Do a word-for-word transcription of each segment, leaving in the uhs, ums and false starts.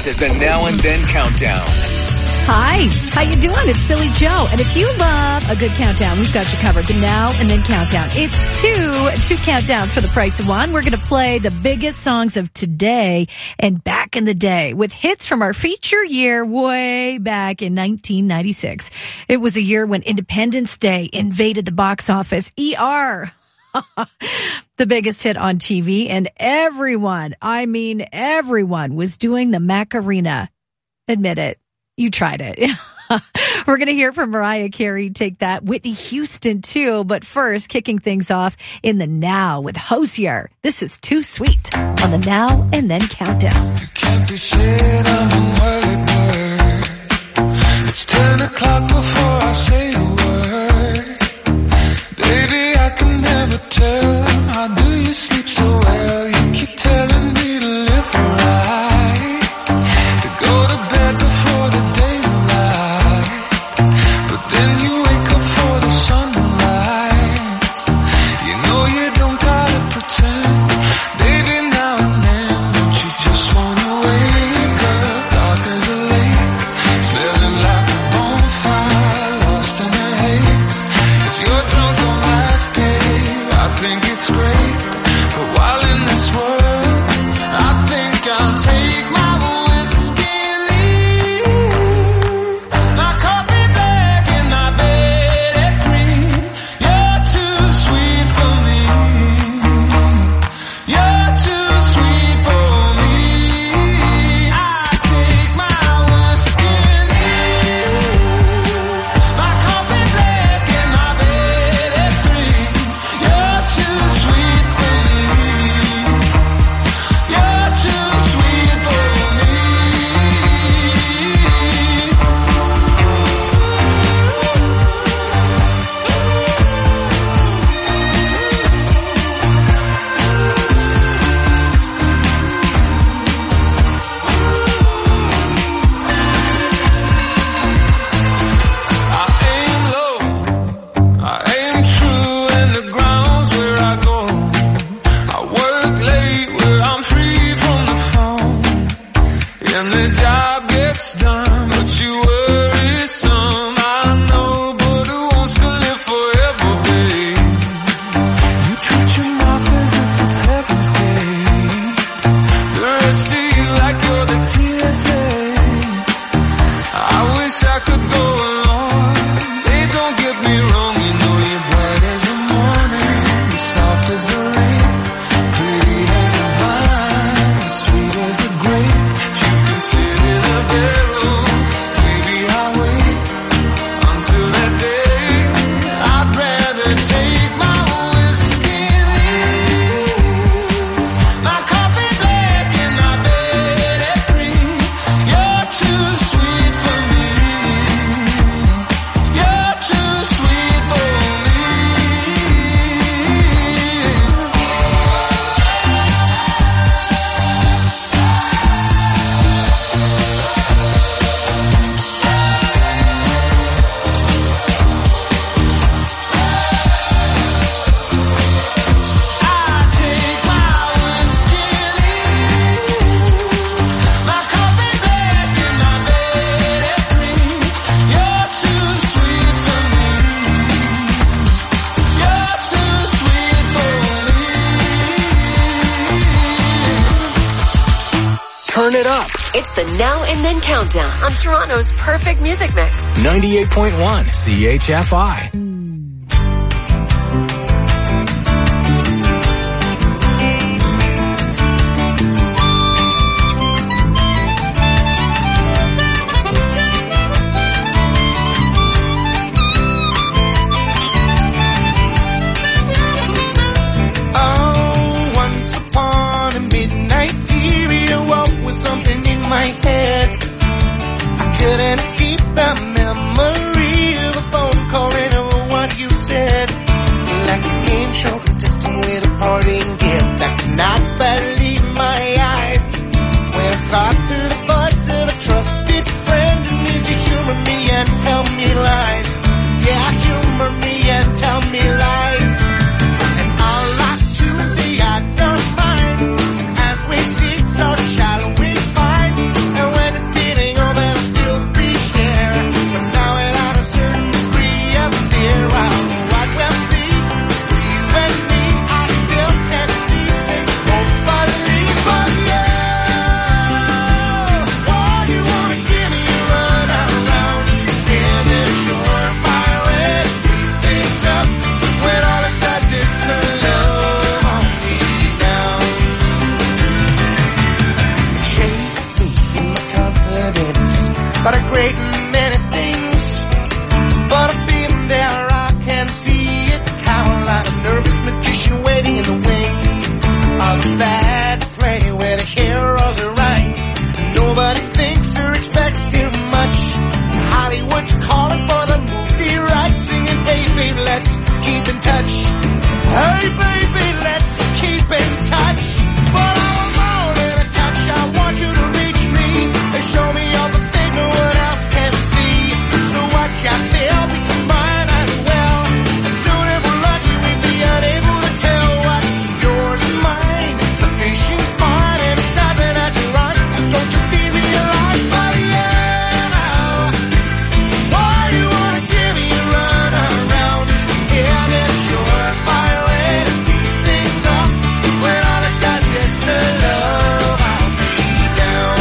This is the Now and Then Countdown. Hi, how you doing? It's Billy Joe. And if you love a good countdown, we've got you covered. The Now and Then Countdown. It's two, two countdowns for the price of one. We're going to play the biggest songs of today and back in the day with hits from our feature year way back in nineteen ninety-six. It was a year when Independence Day invaded the box office. E R the biggest hit on T V, and everyone, I mean everyone, was doing the Macarena. Admit it. You tried it. We're going to hear from Mariah Carey, Take That, Whitney Houston too, but first, kicking things off in the Now with Hozier. This is Too Sweet on the Now and Then Countdown. You can't be shit, I'm an early bird. It's ten o'clock before I say a word. Baby, I can never tell, how do you sleep so well? You keep telling me to live right, to go to bed before the daylight, but then you wake up for the sunrise. You know you don't gotta pretend, baby, now and then, don't you just wanna wake up, dark as a lake, smelling like a bonfire, lost in a haze. If you're drunk on life, babe, I think it's great, but while in this world, I think I'll take my whiskey and leave my coffee black in my bed at three. You're too sweet for me. You're too sweet for me. I take my whiskey and leave my coffee black in my bed at three. You're too sweet for me. You're too sweet for me. I aim low, I aim true, and the ground's where I go. I work late where I'm free from the phone, and the job gets done, but you worry some. I know, but who wants to live forever, babe? You treat your mouth as if it's heaven's gate. The rest of you like you're the T S A. I wish I could go along. They don't get me wrong, you know you're bright as the morning, you're soft as the rain, pretty as a vine, sweet as a grape. You can sit in a barrel, maybe I'll wait until that day. I'd rather take my whiskey and leave my coffee black in my bed at three. You're too sweet for me. You're too sweet for me. I take my whiskey and leave my coffee black in my bed at three. You're too sweet for me. You're too sweet for me. Turn it up. It's the Now and Then Countdown on Toronto's perfect music mix. ninety-eight point one C H F I. Oh, once upon a midnight period, woke with something in my head. I couldn't escape the memory of a phone call and of what you said. Like a game show contestant with a parting gift, I could not believe my eyes when I saw through the buds of a trusted friend who needs to humor me and tell me lies. Yeah, humor me and tell me lies. And I'll lie to and say I don't mind. And as we seek, so shall we find. And much. Hey baby, let's keep in touch. But I want more than a touch. I want you to reach me and show me all the things no one else can see. So watch out there, we combine as well. And soon if we're lucky, we'd be unable to tell what's yours and mine. The fishing's fine and it doesn't have to run. So don't you feed me a life, buddy, yeah. Why you wanna give me a run around? Yeah, that's sure fire way to speed things up. When all it does is to love, I'll be down.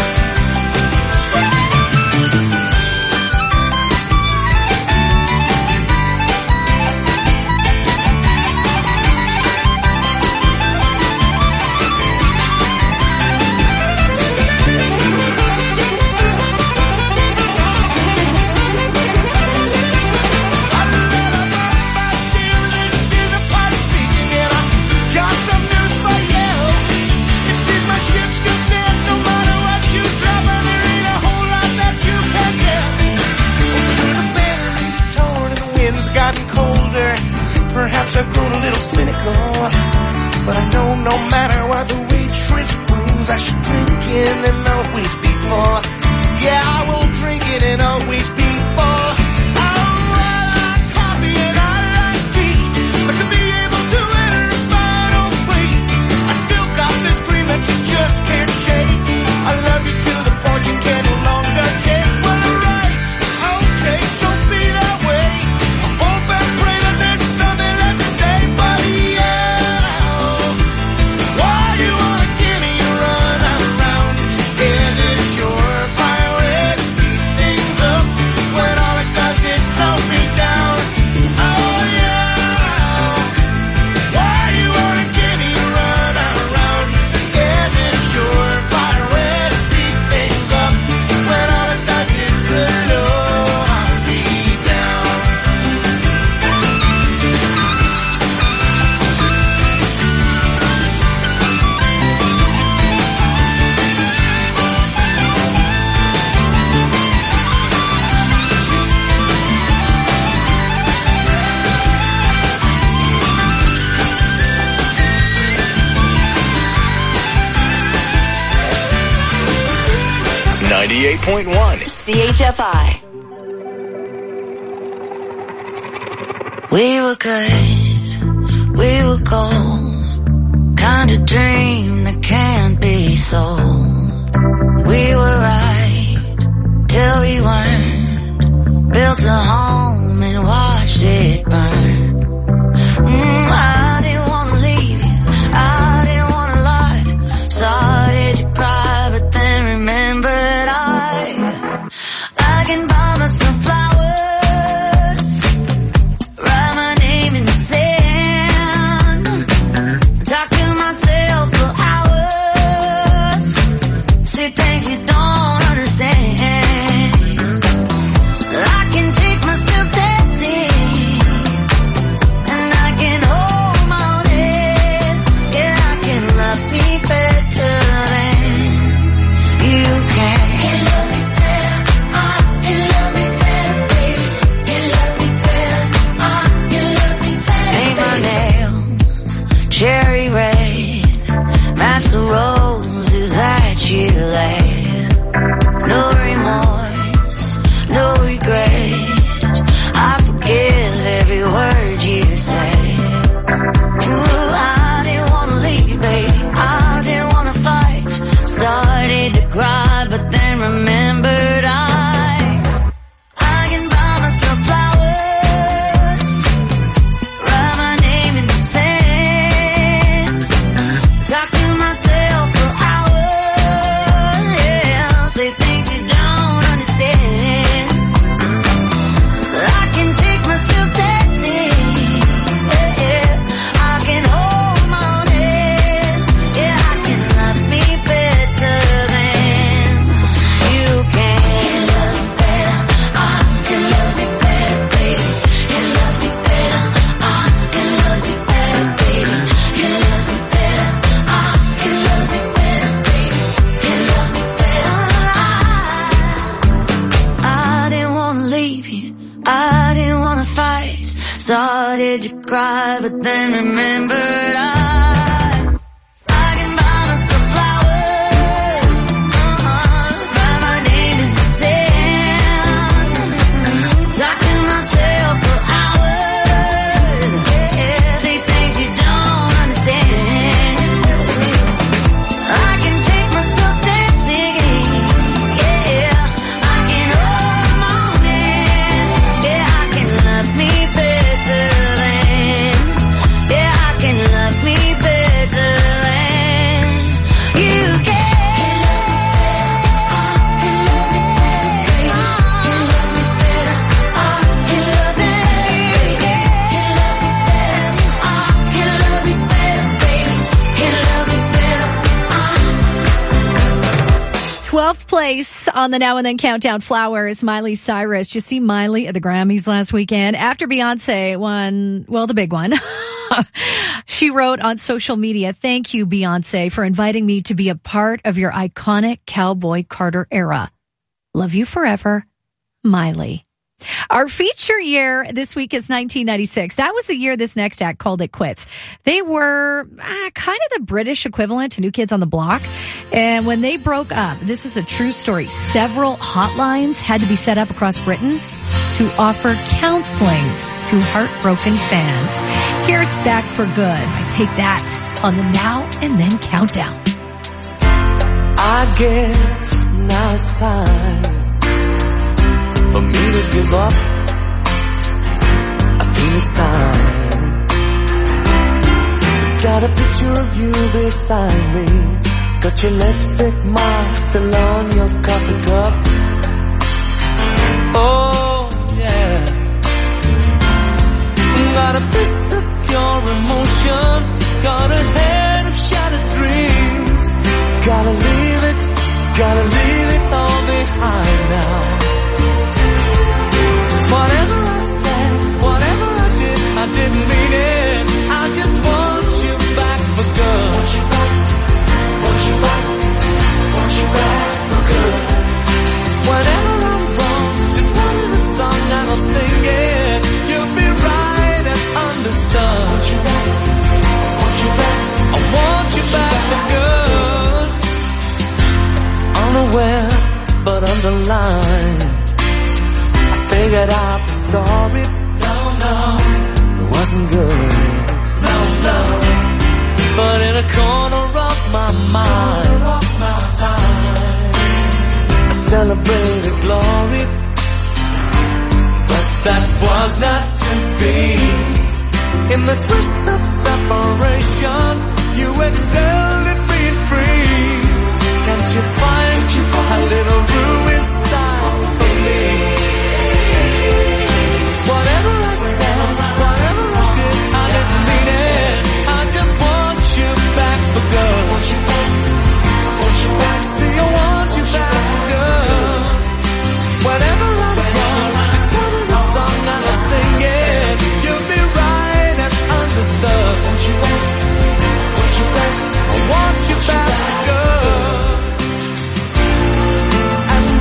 Perhaps I've grown a little cynical, but I know no matter what the waitress brings, I should drink it and always be full. Yeah, I will drink it and always be full. Oh, I like coffee and I like tea, but to be able to enter if I don't wait, I still got this dream that you just can't shake. I love you to the point you can no longer take. Well, right, okay, so be that way. I hope and pray that there's something left to say, buddy, yeah. Why you wanna give me a run around? Is it a surefire way to speed things up when all it does is slow me down? Oh yeah. Why you wanna give me a run around? Is it a surefire way to speed things up when all it does is slow me down? ninety-eight point one. C H F I. We were good, we were gold, kind of dream that can't be sold. We were right, till we weren't, built a home and watched it burn. Mm, I didn't wanna leave you, I didn't wanna lie, started to cry but then remembered I, I can buy myself flowers, write my name in the sand, talk to myself for hours, see things you don't understand. I can take myself dancing, and I can hold my own head. Yeah, I can love me better than you can. Can love me better, I can love me better, baby. Can love me better, I can love me better. Paint my nails cherry red, match the roses that you laid. No remorse, no regret, I forgive every word you say. Ooh, I didn't wanna leave, baby, I didn't wanna fight, started to cry but then remembered I, I can buy myself flowers, write my name in the sand, talk to myself for hours, yeah, say things you don't understand. I can take myself dancing, yeah, yeah. I can hold my own head, yeah, I can love me better than you can. Can love me better, I can love me better, baby. Can love me better, I can love me better, baby. Can love me better, I can love me better, baby. Can love me better, I I didn't wanna leave you, I didn't wanna fight, Started to cry, but then remembered I, I can buy myself flowers, uh-uh, write my name in the sand, talk to myself for hours, yeah, say things you don't understand. I can take myself dancing, yeah, I can hold my own hand, yeah, I can love me better than, yeah, I can love me better than you can. twelfth place on the Now and Then Countdown. Flowers, Miley Cyrus. Did you see Miley at the Grammys last weekend? After Beyonce won, well, the big one. She wrote on social media, "Thank you, Beyonce, for inviting me to be a part of your iconic Cowboy Carter era. Love you forever, Miley." Our feature year this week is nineteen ninety-six. That was the year this next act called it quits. They were uh, kind of the British equivalent to New Kids on the Block. And when they broke up, this is a true story, several hotlines had to be set up across Britain to offer counseling to heartbroken fans. Here's Back for Good. I Take That on the Now and Then Countdown. I guess now it's time for me to give up. I feel it's time. Got a picture of you beside me. Got your lipstick mark still on your coffee cup. Oh, yeah. Got a fist of pure emotion. Got a head of shattered dreams. Gotta leave it, gotta leave it all behind now. Whatever I said, whatever I did, I didn't mean it. I just want you back for good. Want you back, want you back, want you back for good. Whenever I'm wrong, just tell me the song and I'll sing it. You'll be right and understood. Want you back, want you back, I want you back for good. Unaware, but underlined, figured out the story. No, no, it wasn't good. No, no. But in a corner of my mind, of my mind, I celebrated glory. But that was not to be. In the twist of separation, you excelled at being free. Can't you find a little room inside for me? Whatever I said, whatever I did, I didn't mean it. I just want you back for good. Want you back, want you back. See, I want you back for good. Whenever I'm wrong, just tell me the song and I'll sing it. You'll be right and understood. Want you back, want you back. I want you back for good. And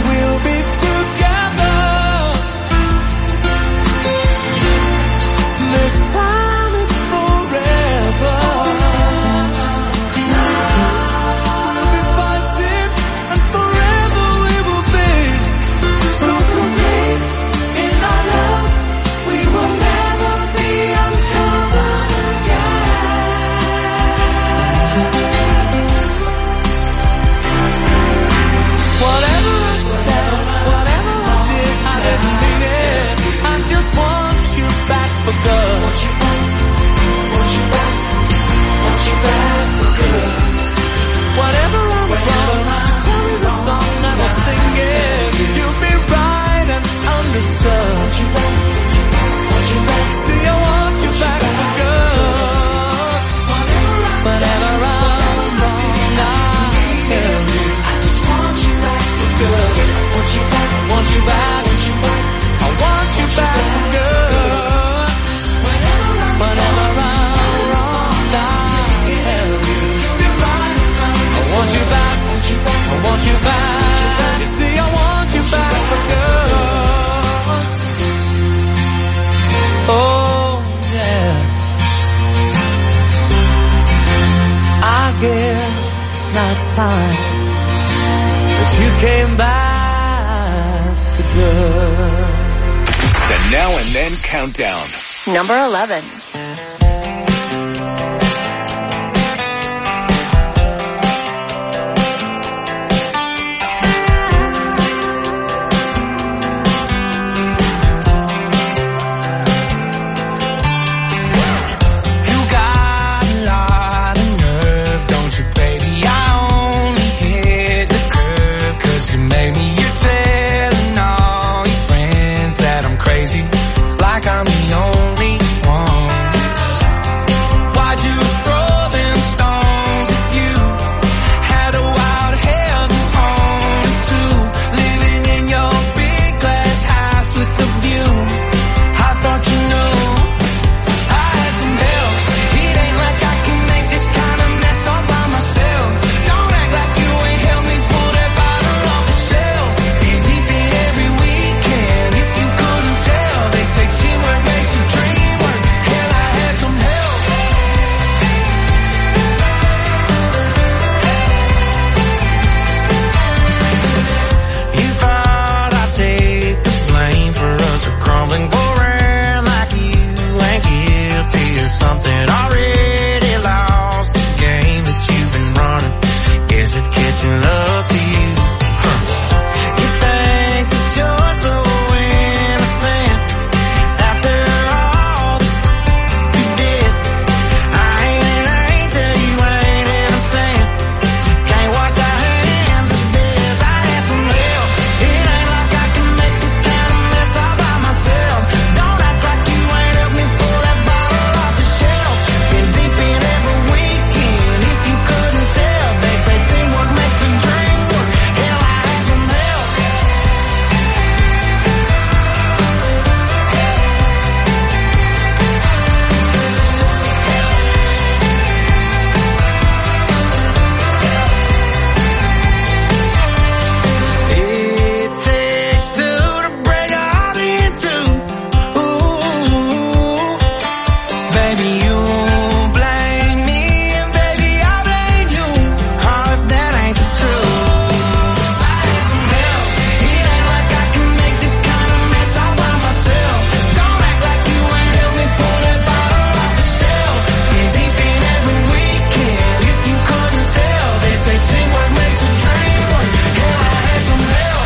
sign that you came back for good. The Now and Then Countdown. Number eleven. Like I'm the only one. Why'd you throw them stones at you? Had a wild hair of your own too. Living in your big glass house with the view. I thought you knew I had some help. It ain't like I can make this kind of mess all by myself. Don't act like you ain't helped me pull that bottle off the shelf. Been deep in every weekend. If you couldn't tell, they say teamwork makes the dream work. Hell, I had some help. You thought I'd take the blame for us to crumble and go around like you ain't guilty of something already lost. The game that you've been running, guess it's catching up to you. Huh. You think that you're so innocent after all that you did. I ain't an angel, you ain't innocent. Can't wash our hands of this. I had some help. It ain't like I can make this kind of mess all by myself. Don't act like you ain't helped me pull that bottle off the shelf. Been deep in every weekend. If you couldn't tell, they say teamwork makes the dream work. Hell, I had some help. It takes two to break a heart in two. Ooh, baby, you blame me, and baby, I blame you. Oh, if that ain't the truth. I had some help. It ain't like I can make this kind of mess all by myself. Don't act like you ain't helped me pull that bottle off the shelf. Been deep in every weekend. If you couldn't tell, they say teamwork makes the dream work. Hell, I had some help.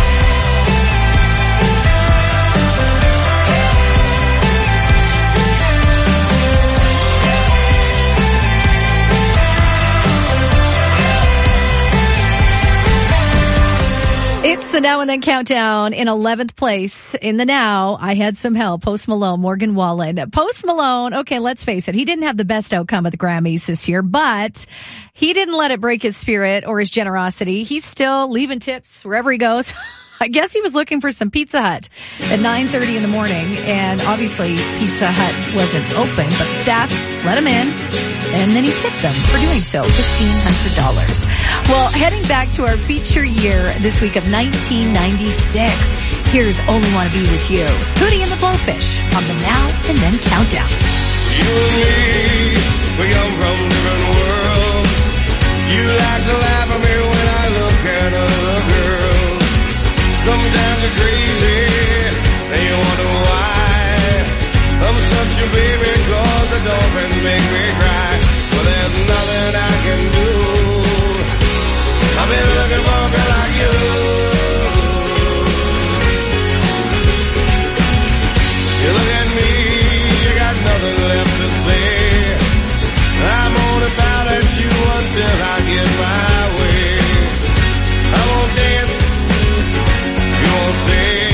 It's the Now and Then Countdown. In eleventh place in the Now, I had some help. Post Malone, Morgan Wallen. Post Malone, okay, let's face it, he didn't have the best outcome at the Grammys this year, but he didn't let it break his spirit or his generosity. He's still leaving tips wherever he goes. I guess he was looking for some Pizza Hut at nine thirty in the morning, and obviously Pizza Hut wasn't open, but staff let him in, and then he tipped them for doing so, fifteen hundred dollars. Well, heading back to our feature year this week of nineteen ninety-six, here's Only Wanna Be With You, Hootie and the Blowfish on the Now and Then Countdown. You and me, we come from different worlds. You like to laugh at me when I look at other girls. Sometimes you're crazy, and you wonder why. I'm such a baby, cause the dolphins make me cry. Well, there's nothing I can do. I've been looking for a girl like you. You look at me, you got nothing left to say. I'm only bound at you until I get my way. I won't dance, you won't say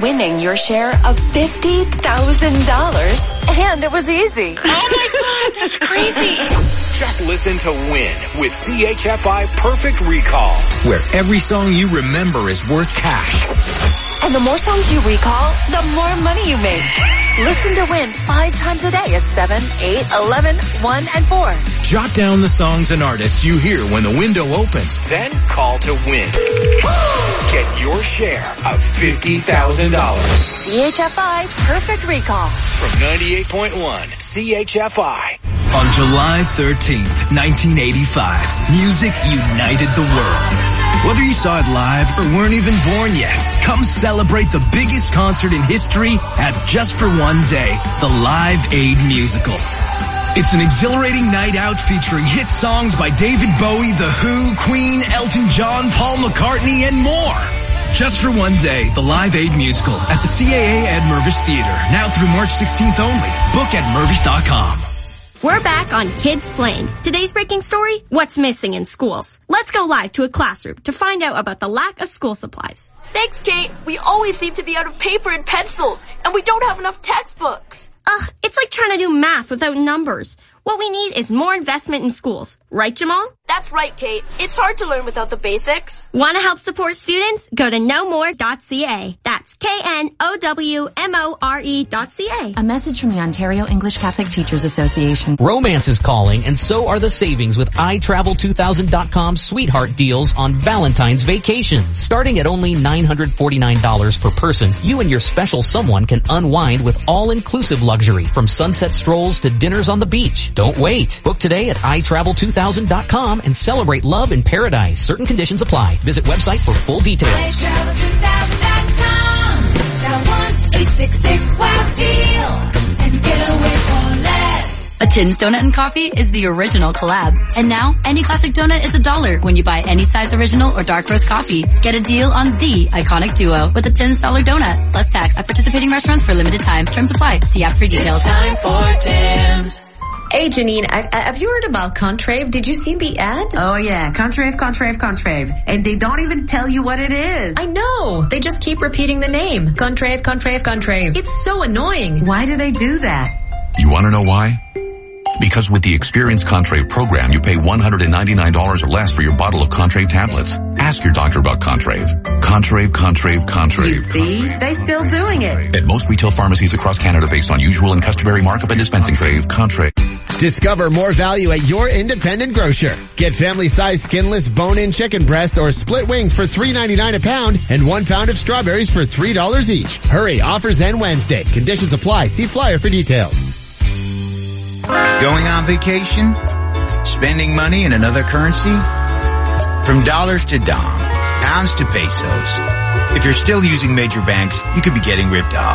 winning your share of fifty thousand dollars. And it was easy. Oh my God, that's crazy. Just listen to Win with C H F I Perfect Recall, where every song you remember is worth cash. And the more songs you recall, the more money you make. Listen to Win five times a day at seven, eight, eleven, one, and four. Jot down the songs and artists you hear when the window opens. Then call to Win. Get your share of fifty thousand dollars. C H F I Perfect Recall. From ninety-eight point one C H F I. On July thirteenth, nineteen eighty-five, music united the world. Whether you saw it live or weren't even born yet, come celebrate the biggest concert in history at Just for One Day, the Live Aid Musical. It's an exhilarating night out featuring hit songs by David Bowie, The Who, Queen, Elton John, Paul McCartney, and more. Just for One Day, the Live Aid Musical at the C A A at Mervish Theater, now through March sixteenth only. Book at mervish dot com. We're back on Kidsplained. Today's breaking story, what's missing in schools. Let's go live to a classroom to find out about the lack of school supplies. Thanks, Kate. We always seem to be out of paper and pencils, and we don't have enough textbooks. Ugh, it's like trying to do math without numbers. What we need is more investment in schools. Right, Jamal? That's right, Kate. It's hard to learn without the basics. Want to help support students? Go to know more dot c a. That's K N O W M O R E dot C A. A message from the Ontario English Catholic Teachers Association. Romance is calling, and so are the savings with i travel two thousand dot com's sweetheart deals on Valentine's vacations. Starting at only nine hundred forty-nine dollars per person, you and your special someone can unwind with all-inclusive luxury, from sunset strolls to dinners on the beach. Don't wait. Book today at i travel two thousand dot com and celebrate love in paradise. Certain conditions apply. Visit website for full details. i travel two thousand dot com. Dial one eight six six wow deal and get away for less. A Tin's Donut and Coffee is the original collab. And now, any classic donut is a dollar when you buy any size original or dark roast coffee. Get a deal on the iconic duo with a Tin's Dollar Donut. Plus tax at participating restaurants for limited time. Terms apply. See app for details. It's time for Tim's. Hey, Janine, I, I, have you heard about Contrave? Did you see the ad? Oh, yeah. Contrave, Contrave, Contrave. And they don't even tell you what it is. I know. They just keep repeating the name. Contrave, Contrave, Contrave. It's so annoying. Why do they do that? You want to know why? Because with the Experience Contrave program, you pay one hundred ninety-nine dollars or less for your bottle of Contrave tablets. Ask your doctor about Contrave. Contrave, Contrave, Contrave. You see? Contrave, they still doing it. At most retail pharmacies across Canada based on usual and customary markup and dispensing. Contrave, Contrave. Discover more value at your independent grocer. Get family-sized skinless bone-in chicken breasts or split wings for three ninety-nine a pound and one pound of strawberries for three dollars each. Hurry, offers end Wednesday. Conditions apply. See flyer for details. Going on vacation? Spending money in another currency? From dollars to dong, pounds to pesos. If you're still using major banks, you could be getting ripped off.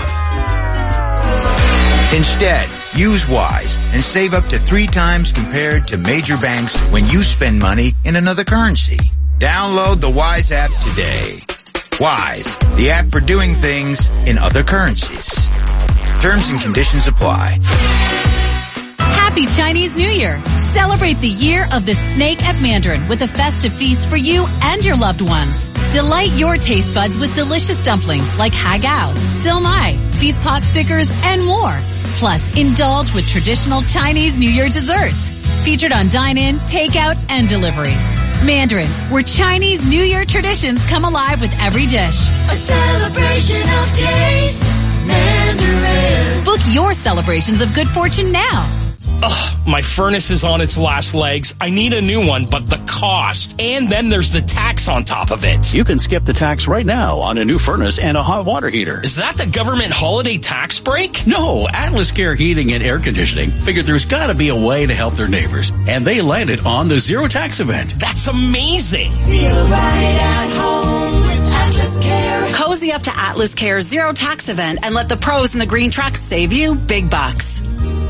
Instead, use Wise and save up to three times compared to major banks when you spend money in another currency. Download the Wise app today. Wise, the app for doing things in other currencies. Terms and conditions apply. Happy Chinese New Year! Celebrate the year of the snake at Mandarin with a festive feast for you and your loved ones. Delight your taste buds with delicious dumplings like hagao, silmai, beef pot stickers, and more. Plus, indulge with traditional Chinese New Year desserts. Featured on dine-in, takeout, and delivery. Mandarin, where Chinese New Year traditions come alive with every dish. A celebration of taste. Mandarin. Book your celebrations of good fortune now. Ugh, my furnace is on its last legs. I need a new one, but the cost. And then there's the tax on top of it. You can skip the tax right now on a new furnace and a hot water heater. Is that the government holiday tax break? No, Atlas Care Heating and Air Conditioning figured there's gotta be a way to help their neighbors. And they landed on the zero tax event. That's amazing. Feel right at home with Atlas Care. Cozy up to Atlas Care's zero tax event and let the pros in the green trucks save you big bucks.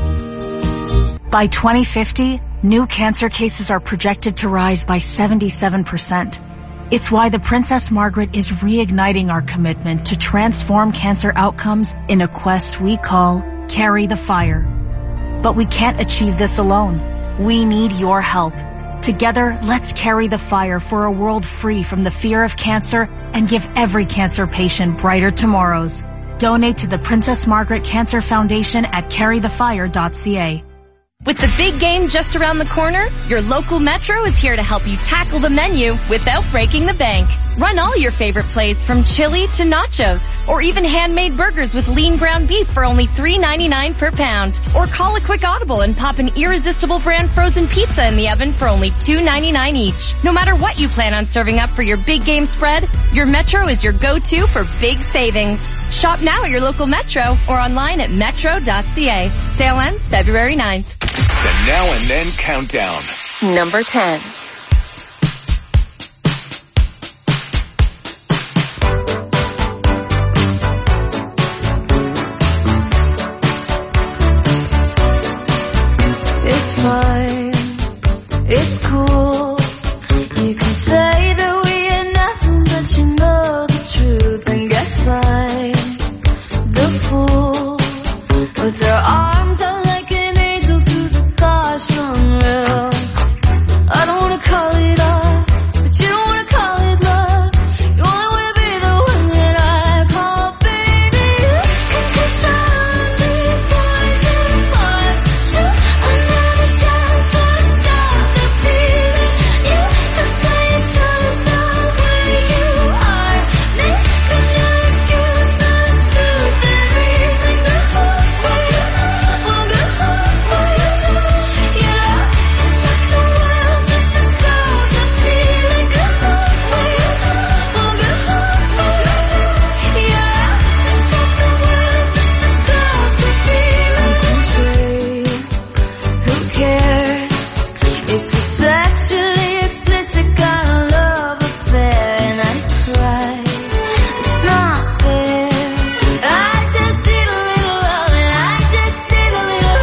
By twenty fifty, new cancer cases are projected to rise by seventy-seven percent. It's why the Princess Margaret is reigniting our commitment to transform cancer outcomes in a quest we call Carry the Fire. But we can't achieve this alone. We need your help. Together, let's carry the fire for a world free from the fear of cancer and give every cancer patient brighter tomorrows. Donate to the Princess Margaret Cancer Foundation at carry the fire dot c a. With the big game just around the corner, your local Metro is here to help you tackle the menu without breaking the bank. Run all your favorite plates from chili to nachos, or even handmade burgers with lean ground beef for only three ninety-nine per pound. Or call a quick audible and pop an Irresistible brand frozen pizza in the oven for only two ninety-nine each. No matter what you plan on serving up for your big game spread, your Metro is your go-to for big savings. Shop now at your local Metro or online at metro dot c a. Sale ends February ninth. The Now and Then Countdown. Number ten. It's fine, it's cool. You can say that we ain't nothing, but you know the truth. And guess I'm the fool with their arms out like an angel through the gosh unreal. I don't wanna call it off, but you don't wanna call it love. You only wanna be the one that I call baby. Cause I need boys and boys. Shoot another shot to stop the feeling. You could say you're trying to stop where you are. Making your excuse for the stupid reason. Good luck, well you know, well good luck, well you know. Yeah, to stop the world just to stop the feeling. Good luck, well you know, well good luck, well you know. Yeah, to stop the world just to stop the feeling. Who cares? It's a sexually explicit kind of love affair, and I cry. It's not fair. I just need a little love, and I just need a little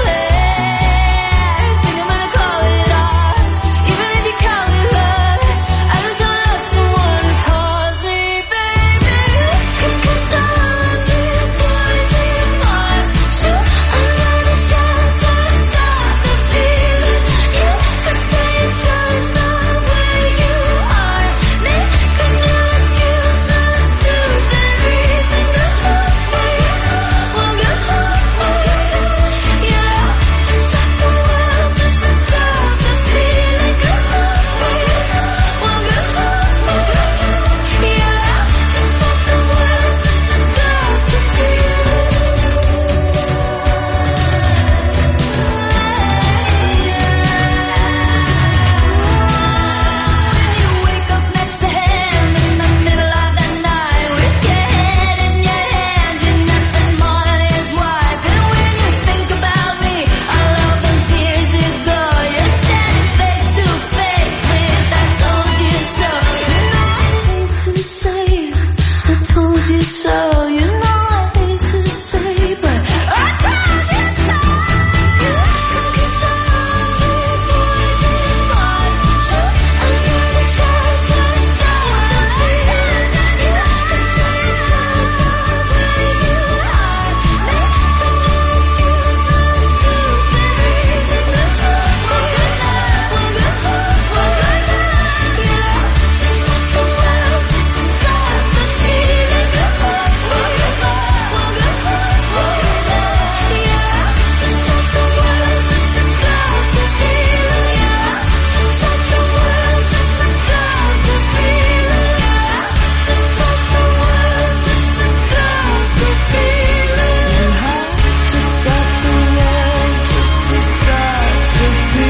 hair. Think I'm gonna call it art, even if you call it love. I just don't love someone who calls me baby. Cause I need boys and boys. Shoot another shot to stop the feeling. You could say you're trying to stop where you are. Making your excuse for the stupid reason. Good luck, well you know, well good luck, well you know. Yeah, to stop the world just to stop the feeling. Good luck, well you know, well good luck, well you know. Yeah, to stop the world just to stop the feeling. Wake up next to him in the middle of the night with your head in your hands, you're nothing more than his wife. And when you think about me, all of those years ago, you're standing face to face with I told you so. You know I hate to say I told you so. You know I hate to say, but I told you so. Cause I need boys and boys. Shoot another shot to stop the feeling. You could say you're trying to stop where you are. Making your excuse for the stupid reason. Good luck, well good luck, well good luck, well good luck. Yeah, to stop the world just to stop the feeling. Good luck, well good luck, well good luck, well good luck. Yeah, to stop the world just to stop the feeling. Yeah, to stop the world just to stop the feeling. Yeah, to stop the world just to stop the feeling. You have to stop the world just to stop the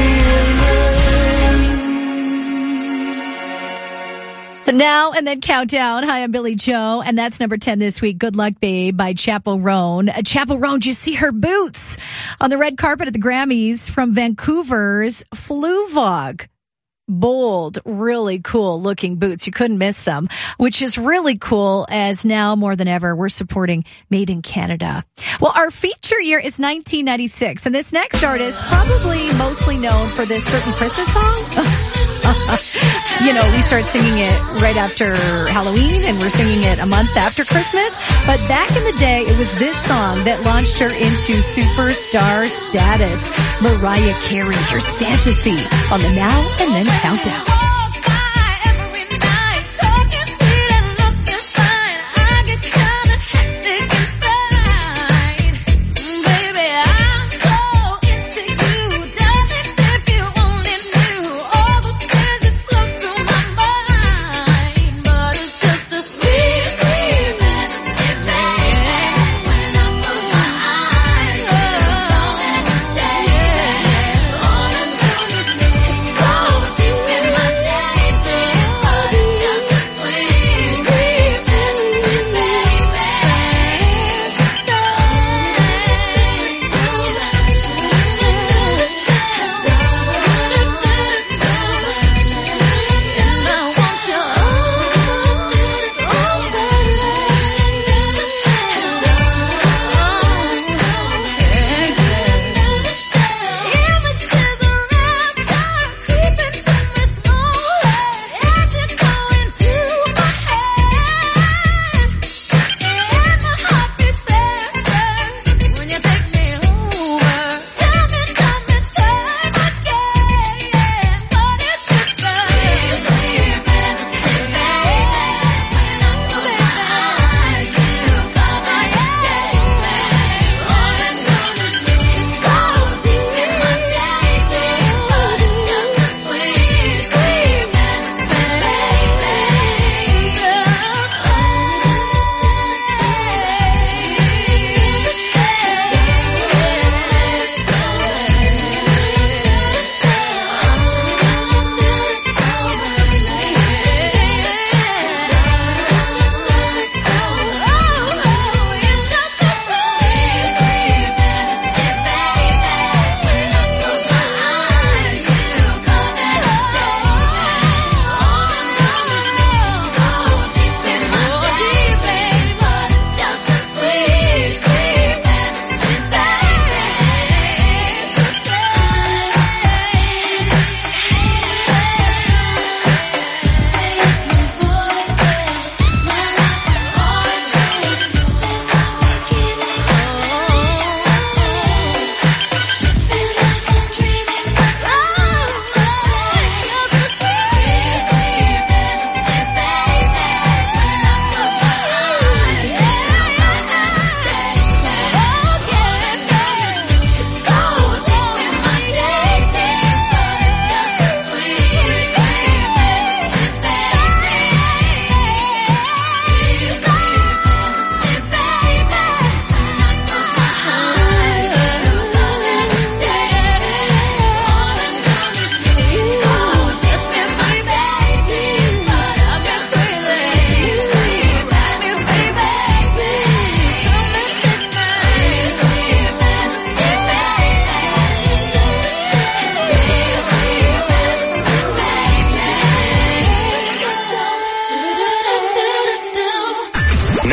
feeling. The Now and Then Countdown. Hi, I'm Billy Joe, and that's number ten this week. Good Luck Babe by Chappell Roan. Uh, Chappell Roan, did you see her boots on the red carpet at the Grammys from Vancouver's Fluvog? Bold, really cool looking boots. You couldn't miss them, which is really cool as now more than ever we're supporting Made in Canada. Well, our feature year is nineteen ninety-six, and this next artist probably mostly known for this certain Christmas song. You know, we start singing it right after Halloween, and we're singing it a month after Christmas. But back in the day, it was this song that launched her into superstar status. Mariah Carey, here's Fantasy on the Now and Then Countdown. Every night, talking sweet and looking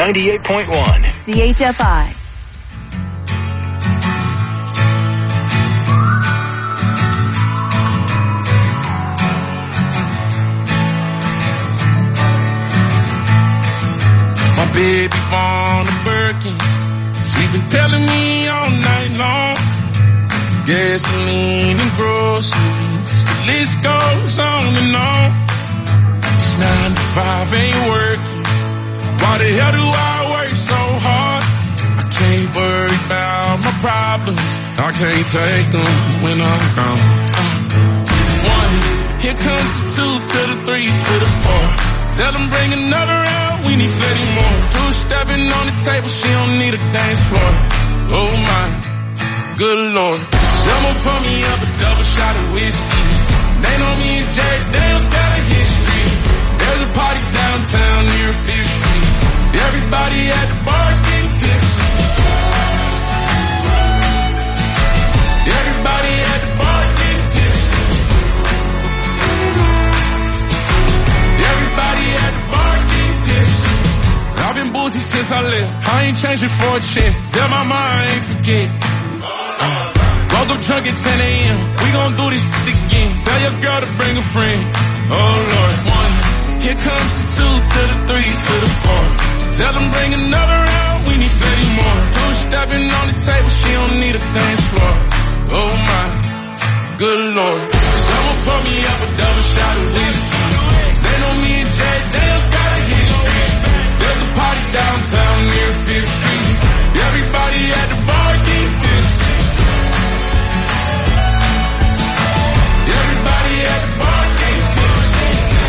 ninety-eight point one. C H F I. My baby born a Birkin. She's been telling me all night long. Gasoline and groceries, the list goes on and on. This nine to five ain't working. Why the hell do I work so hard? I can't worry about my problems. I can't take them when I'm gone. Uh, one, here comes the two to the three to the four. Tell them bring another round, we need plenty more. Two stepping on the table, she don't need a dance floor. Oh my, good lord. Someone pour me up a double shot of whiskey. They know me and Jay Dale's got a history. There's a party downtown near Fifth Street. Everybody at the bar getting tipsy. Everybody at the bar getting tipsy. Everybody at the bar getting tipsy. I've been boozy since I left. I ain't changing for a check. Tell my mom I ain't forget. Uh. Woke up drunk at ten a.m. We gon' do this shit again. Tell your girl to bring a friend. Oh Lord, one. Here comes the two to the three to the four. Tell them bring another round. We need plenty more. Two stepping on the table. She don't need a dance floor. Oh my, good lord. Someone pour me up a double shot of whiskey. They know me and Jay Dale's got a history. There's a party downtown near Fifth Street. Everybody at the bar getting tipsy. Everybody at the bar getting tipsy.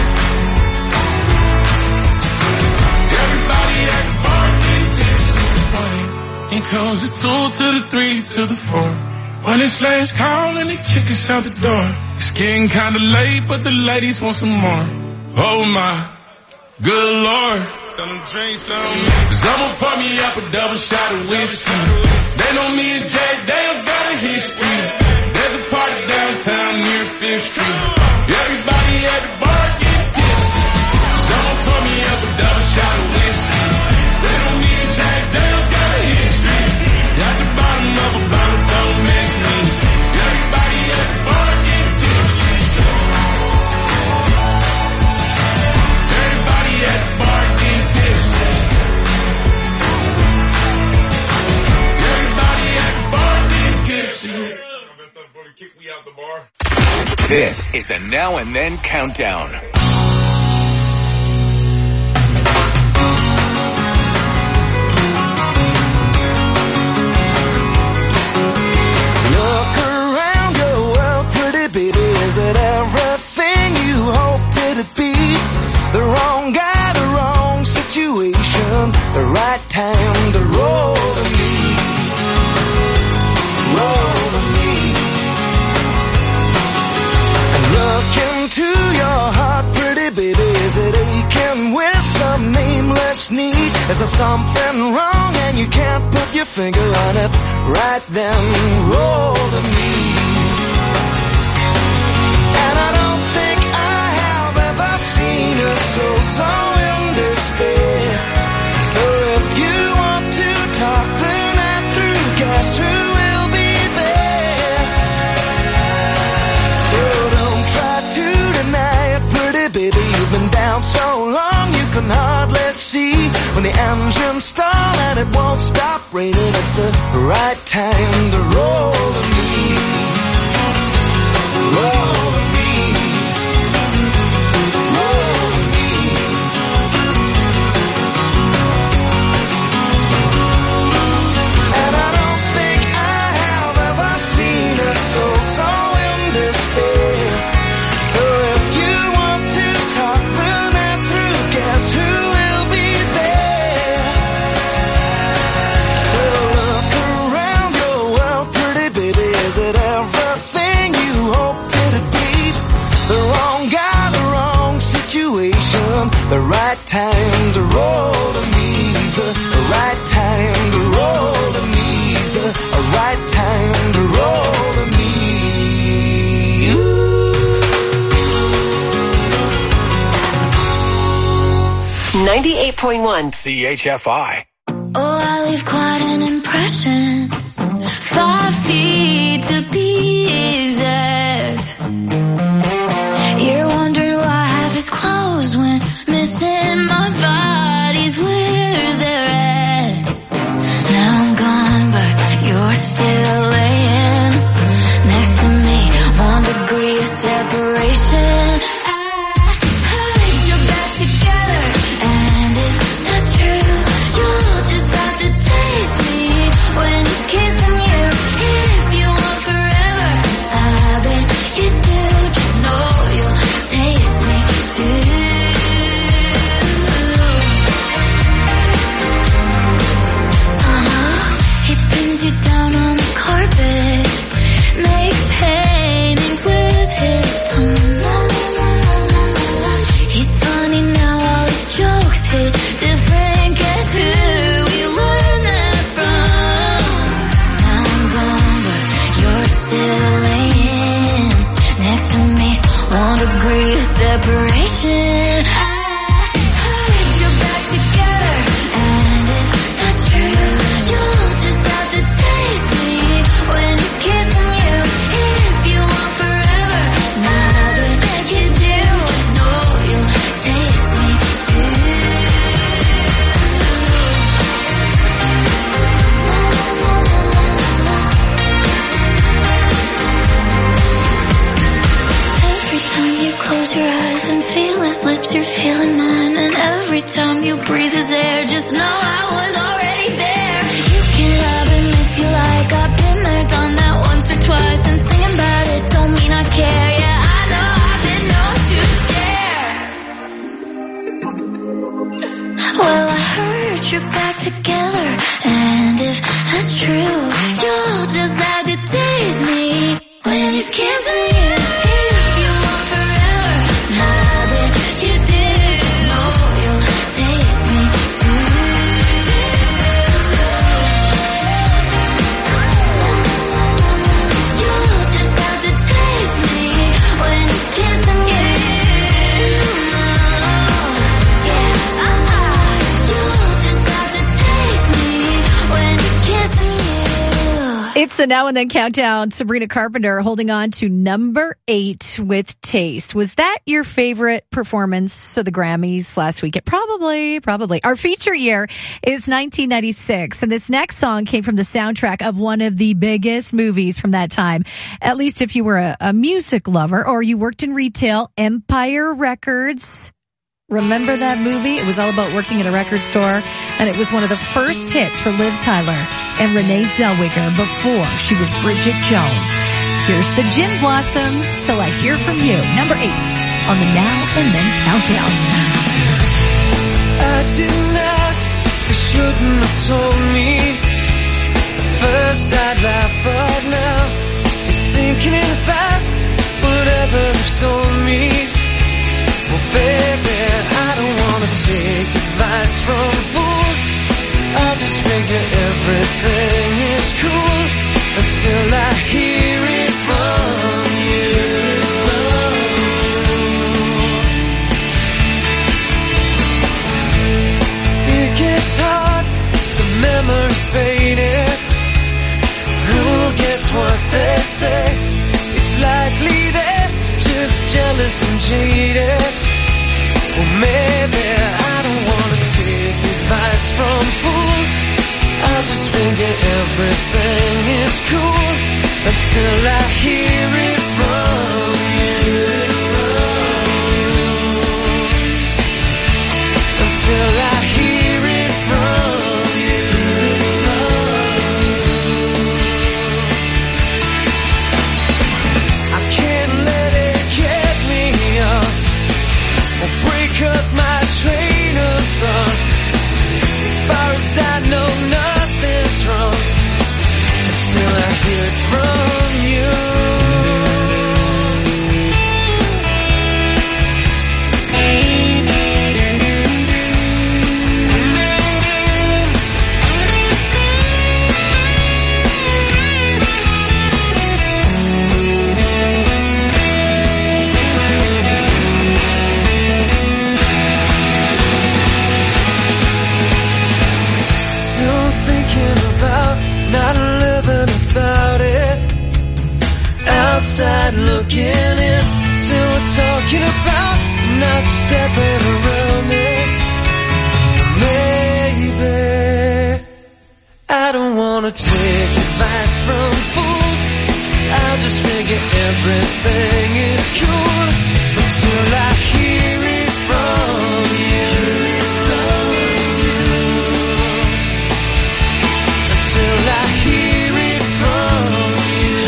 Everybody at the bar getting tipsy. Here comes the two to the three to the four. When it's last call and they kick us out the door. It's getting kinda late, but the ladies want some more. Oh my, good lord. Tell them drink some. Someone pour me up a double shot of whiskey. They know me and Jay Dale's got a history. There's a party downtown near Fifth Street. Everybody at the bar getting tipsy. Someone pour me up a double shot of whiskey. They know me and Jay Dale's got a history. At the bottom of a bottle, don't miss me. Everybody at the bar getting tipsy. Everybody at the bar getting tipsy. Everybody at the bar getting tipsy. Kick me out the bar. This is the Now and Then Countdown. Look around your world, pretty baby. Is it everything you hoped it'd be? The wrong guy, the wrong situation. The right time to roll to me. Roll to me. Look into your heart, pretty baby. Is it aching with some nameless need? Is there something wrong and you can't put your finger on it? Right then, roll to me. And I don't think I have ever seen a soul so in despair. So if you want to talk the night through, guess who will be there? So don't try to deny it, pretty baby. You've been down so long you can hardly see. When the engines stall and it won't stop raining, it's the right time to roll to me. Roll to me. Roll to me. And I don't think I have ever seen a soul so in despair. So if you want to talk the night through, guess who will be there? So look around your world, pretty baby. Is it everything you hoped it'd be? The wrong guy, the wrong situation. The right time to roll to me. The right time to roll to me. The right time to roll to me. ninety ninety-eight point one C H F I. Oh, I leave quite an impression. Five feet to be exact. You're wondering why I have his clothes when missing my body's where they're at. Now I'm gone, but you're still laying next to me. One degree of separation. Separation. You're feeling mine, and every time you breathe his air, just know I was already there. You can love him if you like. I've been there, done that once or twice, and singing about it don't mean I care. Yeah, I know I've been known to share. Well, I heard you're back together, and if that's true, you'll just have to taste me when he's kissing you. It's a Now and Then Countdown. Sabrina Carpenter holding on to number eight with Taste. Was that your favorite performance of the Grammys last week? It probably, probably. Our feature year is nineteen ninety-six, and this next song came from the soundtrack of one of the biggest movies from that time. At least if you were a, a music lover or you worked in retail, Empire Records. Remember that movie? It was all about working at a record store, and it was one of the first hits for Liv Tyler and Renee Zellweger before she was Bridget Jones. Here's the Gin Blossoms, Till I Hear From You, number eight on the Now and Then Countdown. I didn't ask, you shouldn't have told me. First I'd laugh, but now it's sinking in fast. Whatever you told me. Well, baby, I don't wanna take advice from fools. I just figure everything is cool until I hear it from you. It gets hard, the memory's faded. Who gets what they say? It's likely they're just jealous and jaded. Well, maybe I don't wanna take advice from fools. I just figure everything is cool until I hear it from you. Until I hear it from you. I can't let it get me off. Break up my train of thought. As far as I know, nothing's wrong until I hear it from you. outside looking in. Till we're talking about not stepping around it. Maybe I don't wanna take advice from fools. I'll just figure everything is cool until I hear it from you. Until I hear it from you.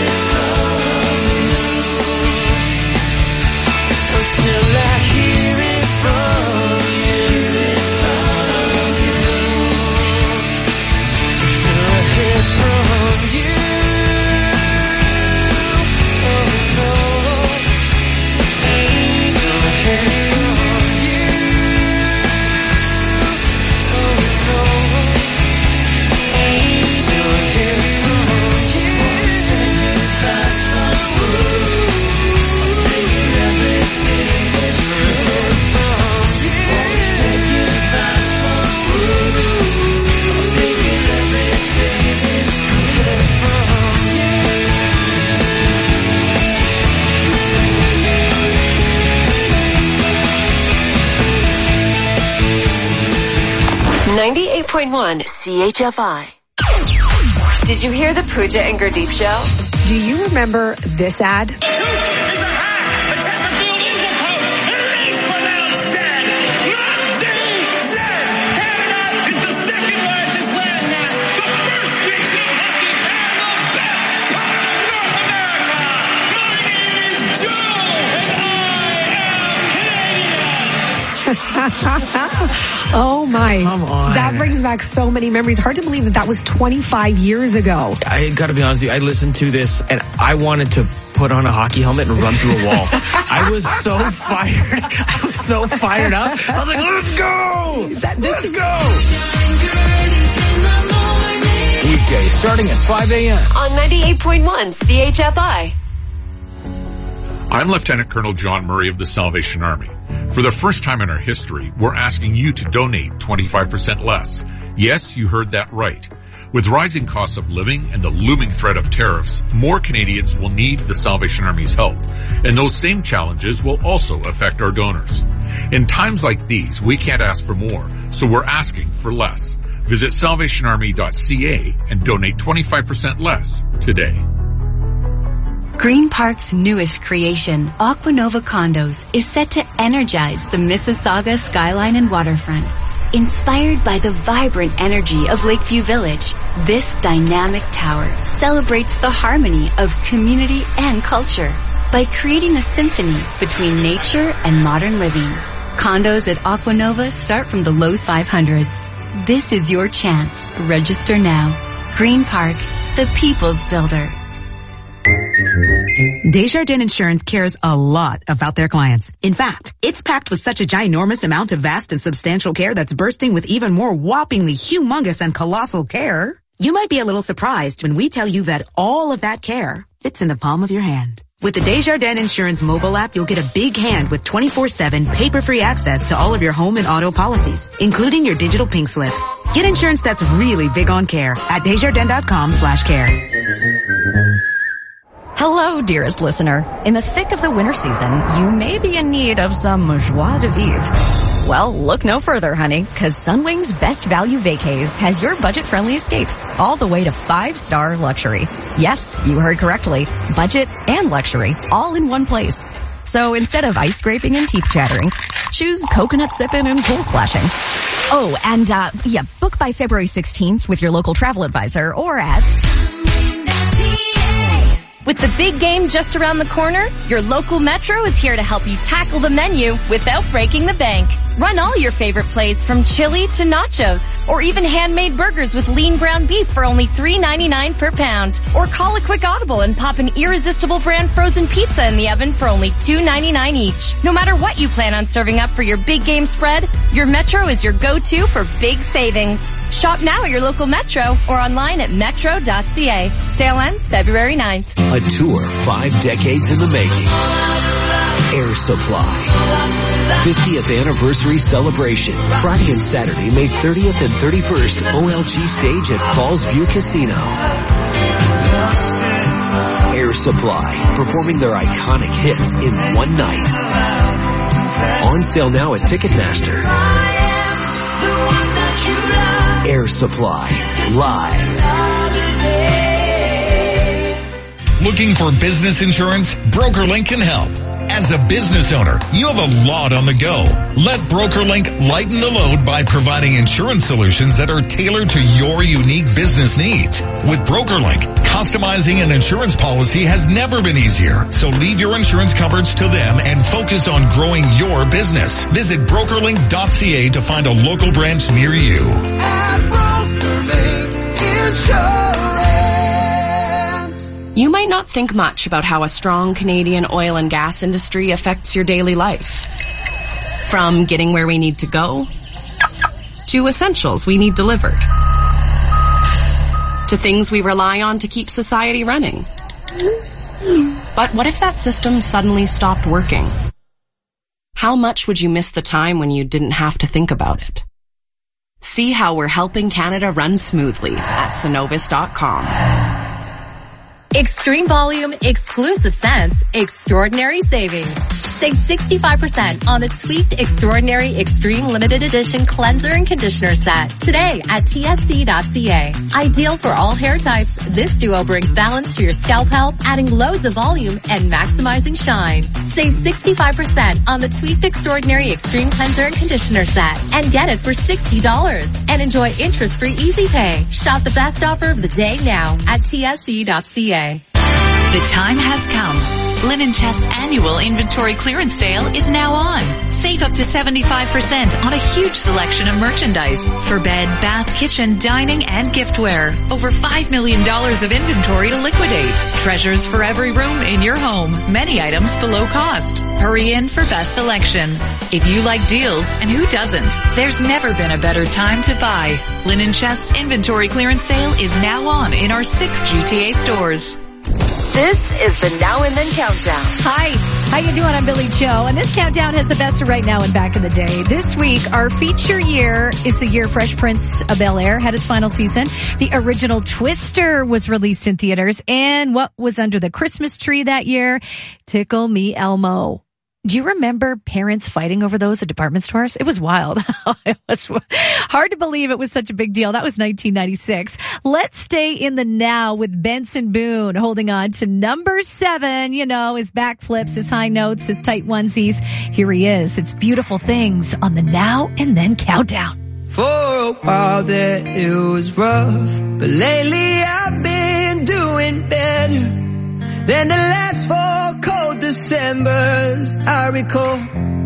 Until I hear it from you. Until I hear from you. Oh no. Until I hear from you. Oh no. Until I hear from you. Take advice from you. Take everything is good from you. Take advice from you. Take everything is good from you. ninety-eight point one C H F I. Did you hear the Pooja and Gurdeep show? Do you remember this ad? Oh my. Come on. That brings back so many memories. Hard to believe that that was twenty-five years ago. I gotta be honest with you, I listened to this and I wanted to put on a hockey helmet and run through a wall. I was so fired. I was so fired up. I was like, let's go! That, let's is- go! Weekdays starting at five a.m. On ninety-eight point one C H F I. I'm Lieutenant Colonel John Murray of the Salvation Army. For the first time in our history, we're asking you to donate twenty-five percent less. Yes, you heard that right. With rising costs of living and the looming threat of tariffs, more Canadians will need the Salvation Army's help. And those same challenges will also affect our donors. In times like these, we can't ask for more, so we're asking for less. Visit salvation army dot c a and donate twenty-five percent less today. Green Park's newest creation, Aquanova Condos, is set to energize the Mississauga skyline and waterfront. Inspired by the vibrant energy of Lakeview Village, this dynamic tower celebrates the harmony of community and culture by creating a symphony between nature and modern living. Condos at Aquanova start from the low five hundreds. This is your chance. Register now. Green Park, the people's builder. Desjardins Insurance cares a lot about their clients. In fact, it's packed with such a ginormous amount of vast and substantial care that's bursting with even more whoppingly humongous and colossal care. You might be a little surprised when we tell you that all of that care fits in the palm of your hand. With the Desjardins Insurance mobile app, you'll get a big hand with twenty-four seven paper-free access to all of your home and auto policies, including your digital pink slip. Get insurance that's really big on care at desjardins.com slash care. Hello, dearest listener. In the thick of the winter season, you may be in need of some joie de vivre. Well, look no further, honey, because Sunwing's Best Value Vacays has your budget-friendly escapes all the way to five-star luxury. Yes, you heard correctly. Budget and luxury, all in one place. So instead of ice scraping and teeth chattering, choose coconut sipping and pool splashing. Oh, and, uh, yeah, book by February sixteenth with your local travel advisor or at... With the big game just around the corner, your local Metro is here to help you tackle the menu without breaking the bank. Run all your favorite plays from chili to nachos, or even handmade burgers with lean ground beef for only three ninety-nine per pound. Or call a quick audible and pop an irresistible brand frozen pizza in the oven for only two ninety-nine each. No matter what you plan on serving up for your big game spread, your Metro is your go-to for big savings. Shop now at your local Metro or online at metro dot c a. Sale ends February ninth. A tour five decades in the making. Air Supply. fiftieth anniversary celebration. Friday and Saturday, May thirtieth and thirty-first, O L G stage at Falls View Casino. Air Supply, performing their iconic hits in one night. On sale now at Ticketmaster. Air Supply, live. Looking for business insurance? BrokerLink can help. As a business owner, you have a lot on the go. Let BrokerLink lighten the load by providing insurance solutions that are tailored to your unique business needs. With BrokerLink, customizing an insurance policy has never been easier. So leave your insurance coverage to them and focus on growing your business. Visit brokerlink dot c a to find a local branch near you. At BrokerLink Insurance. You might not think much about how a strong Canadian oil and gas industry affects your daily life. From getting where we need to go, to essentials we need delivered, to things we rely on to keep society running. But what if that system suddenly stopped working? How much would you miss the time when you didn't have to think about it? See how we're helping Canada run smoothly at Cenovus dot com. Extreme volume, exclusive scents, extraordinary savings. Save sixty-five percent on the tweaked Extraordinary Extreme Limited Edition Cleanser and Conditioner Set today at T S C dot C A. Ideal for all hair types, this duo brings balance to your scalp health, adding loads of volume and maximizing shine. Save sixty-five percent on the tweaked Extraordinary Extreme Cleanser and Conditioner Set and get it for sixty dollars. And enjoy interest-free easy pay. Shop the best offer of the day now at T S C dot C A. The time has come. Linen Chest's annual inventory clearance sale is now on. Save up to seventy-five percent on a huge selection of merchandise for bed, bath, kitchen, dining, and giftware. Over five million dollars of inventory to liquidate. Treasures for every room in your home. Many items below cost. Hurry in for best selection. If you like deals, and who doesn't, there's never been a better time to buy. Linen Chest's inventory clearance sale is now on in our six G T A stores. This is the Now and Then Countdown. Hi, how you doing? I'm Billy Joe, and this countdown has the best of right now and back in the day. This week, our feature year is the year Fresh Prince of Bel-Air had its final season. The original Twister was released in theaters, and what was under the Christmas tree that year? Tickle Me Elmo. Do you remember parents fighting over those at department stores? It was wild. It was hard to believe it was such a big deal. That was nineteen ninety-six. Let's stay in the now with Benson Boone holding on to number seven. You know, his backflips, his high notes, his tight onesies. Here he is. It's Beautiful Things on the Now and Then Countdown. For a while there it was rough, but lately I've been doing better than the last four cold Decembers I recall.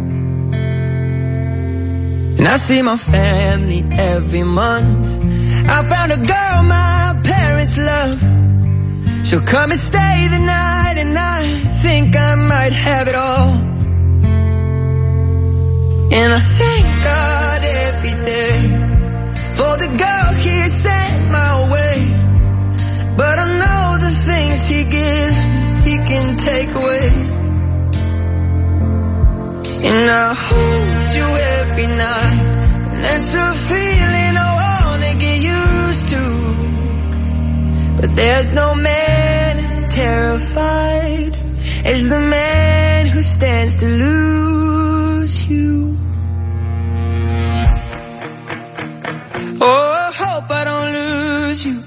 And I see my family every month. I found a girl my parents love. She'll come and stay the night, and I think I might have it all. And I thank God every day for the girl He sent my way. But I know the things He gives He can take away. And I hold you every night, and that's a feeling I wanna get used to. But there's no man as terrified as the man who stands to lose you. Oh, I hope I don't lose you.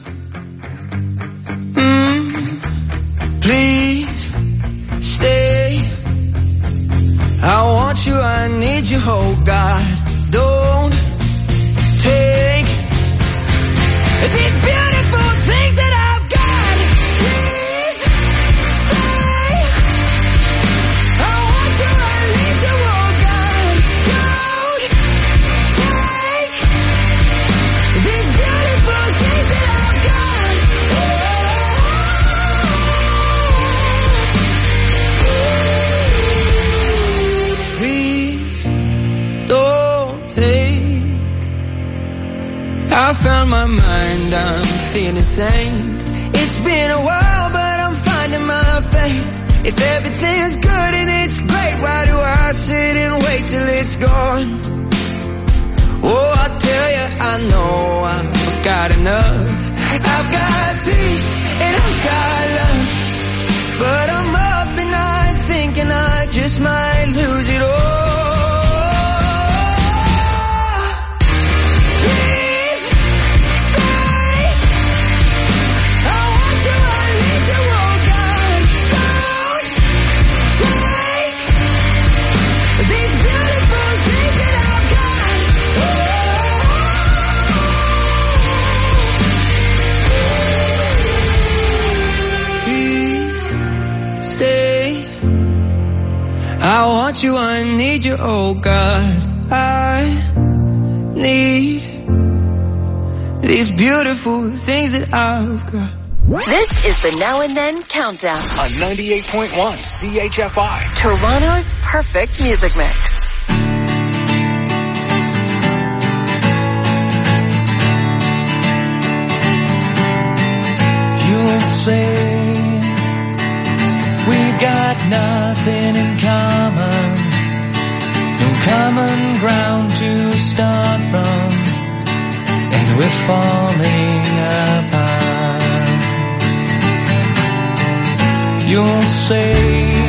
Mm. Please stay. I want you, I need you, oh God. Don't take these beautiful things that I've got. Please stay. I want you, I need you, oh God. Don't take these beautiful things that I've got. I found my mind, I'm feeling sane. It's been a while, but I'm finding my faith. If everything's good and it's great, why do I sit and wait till it's gone? Oh, I tell you, I know I've got enough. I've got peace and I've got love, I want you, I need you, oh God. I need these beautiful things that I've got. This is the Now and Then Countdown on ninety-eight point one C H F I. Toronto's perfect music mix. You'll say we've got nothing in common, no common ground to start from, and we're falling apart. You'll say